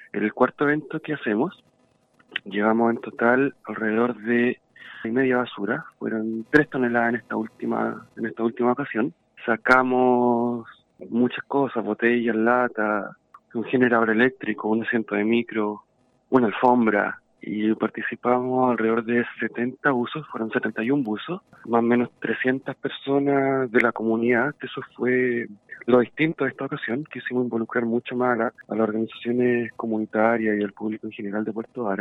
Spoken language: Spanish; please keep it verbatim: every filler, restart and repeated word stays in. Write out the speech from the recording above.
El cuarto evento que hacemos, llevamos en total alrededor de media basura, fueron tres toneladas en esta última, en esta última ocasión. Sacamos muchas cosas, botellas, latas, un generador eléctrico, un asiento de micro, una alfombra, y participamos alrededor de setenta buzos, fueron setenta y un buzos, más o menos trescientas personas de la comunidad, que eso fue lo distinto de esta ocasión. Quisimos involucrar mucho más a, la, a las organizaciones comunitarias y al público en general de Puerto Vara.